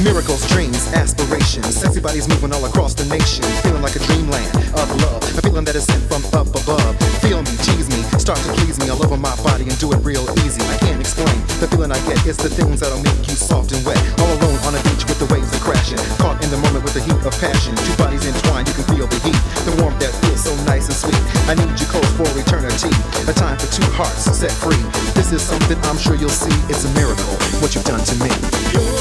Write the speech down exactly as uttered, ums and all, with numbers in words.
Miracles, dreams, aspirations. Sexy bodies moving all across the nation. Feeling like a dreamland of love. A feeling that is sent from up above. Feel me, tease me, start to please me all over my body and do it real easy. I can't explain the feeling I get. It's the things that'll make you soft and wet. All alone on a beach with the waves are crashing. Caught in the moment with the heat of passion. Two bodies entwined, you can feel the heat. The warmth that feels so nice and sweet. I need you close for eternity. A time for two hearts set free. This is something I'm sure you'll see. It's a miracle what you've done to me.